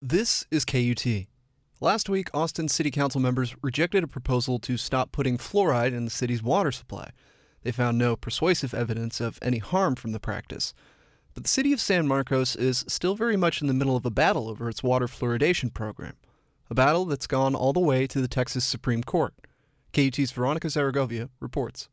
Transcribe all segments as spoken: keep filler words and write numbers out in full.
This is K U T. Last week, Austin City Council members rejected a proposal to stop putting fluoride in the city's water supply. They found no persuasive evidence of any harm from the practice. But the city of San Marcos is still very much in the middle of a battle over its water fluoridation program, a battle that's gone all the way to the Texas Supreme Court. K U T's Veronica Zaragovia reports.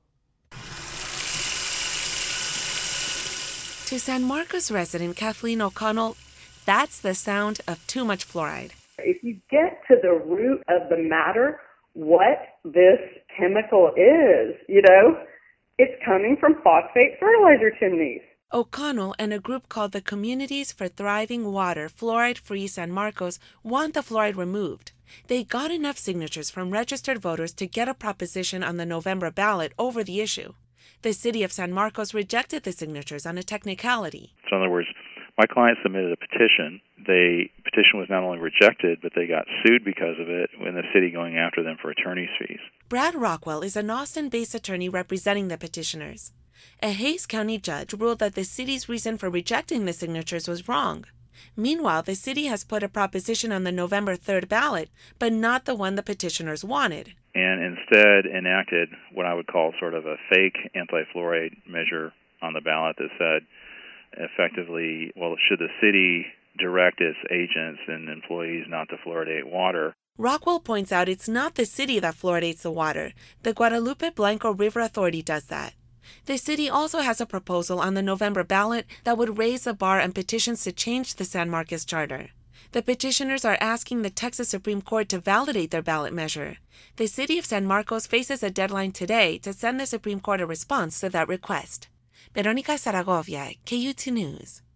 To San Marcos resident Kathleen O'Connell, that's the sound of too much fluoride. If you get to the root of the matter, what this chemical is, you know, it's coming from phosphate fertilizer chimneys. O'Connell and a group called the Communities for Thriving Water Fluoride-Free San Marcos want the fluoride removed. They got enough signatures from registered voters to get a proposition on the November ballot over the issue. The city of San Marcos rejected the signatures on a technicality. So in other words, my client submitted a petition. The petition was not only rejected, but they got sued because of it, and the city going after them for attorney's fees. Brad Rockwell is an Austin-based attorney representing the petitioners. A Hays County judge ruled that the city's reason for rejecting the signatures was wrong. Meanwhile, the city has put a proposition on the November third ballot, but not the one the petitioners wanted. And instead enacted what I would call sort of a fake anti-fluoride measure on the ballot that said, effectively, well, should the city direct its agents and employees not to fluoridate water? Rockwell points out it's not the city that fluoridates the water. The Guadalupe Blanco River Authority does that. The city also has a proposal on the November ballot that would raise the bar on petitions to change the San Marcos Charter. The petitioners are asking the Texas Supreme Court to validate their ballot measure. The city of San Marcos faces a deadline today to send the Supreme Court a response to that request. Veronica Zaragovia, K U T News.